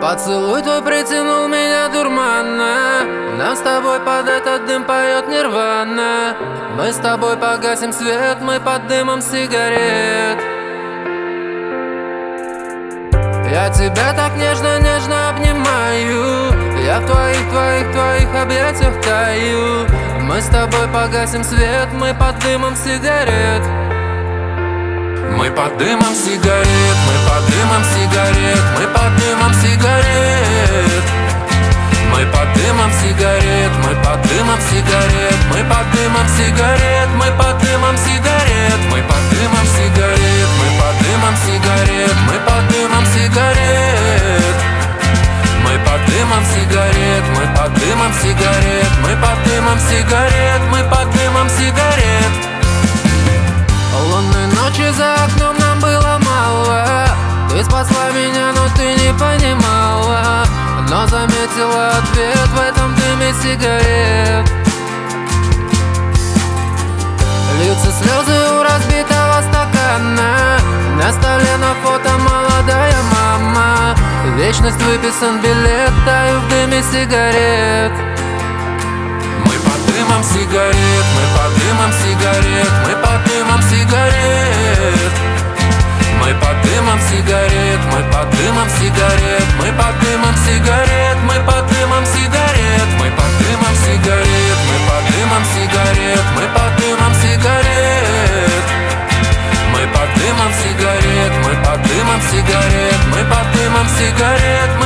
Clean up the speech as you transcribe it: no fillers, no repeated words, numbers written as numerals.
Поцелуй твой притянул меня дурманно. Нам с тобой под этот дым поет Нирвана. Мы с тобой погасим свет, мы под дымом сигарет. Я тебя так нежно обнимаю. Я в твоих объятиях таю. Мы с тобой погасим свет, мы под дымом сигарет. Мы под дымом сигарет, мы под дымом сигарет, мы под дымом сигарет. Мы под дымом сигарет, мы под дымом сигарет, мы под дымом сигарет, мы под дымом сигарет, мы под дымом сигарет, мы под дымом сигарет, мы под дымом сигарет. Мы под дымом сигарет, мы под дымом сигарет, мы под дымом сигарет, мы под дымом сигарет. Лунной ночи за окном нам было мало. Ты спасла меня, но ты не понимала. Но заметила ответ в этом дыме сигарет. Льются слезы у разбитого стакана. На столе на фото молодая мама. В вечность выписан билет, таю в дыме сигарет. Мы под дымом сигарет, мы под дымом сигарет, мы под дымом сигарет. Мы под дымом сигарет, мы под дымом сигарет, мы под дымом сигарет, мы под дымом сигарет, мы под дымом сигарет, мы под дымом сигарет, мы под дымом сигарет. Мы под дымом сигарет, мы под дымом сигарет, мы под дымом сигарет.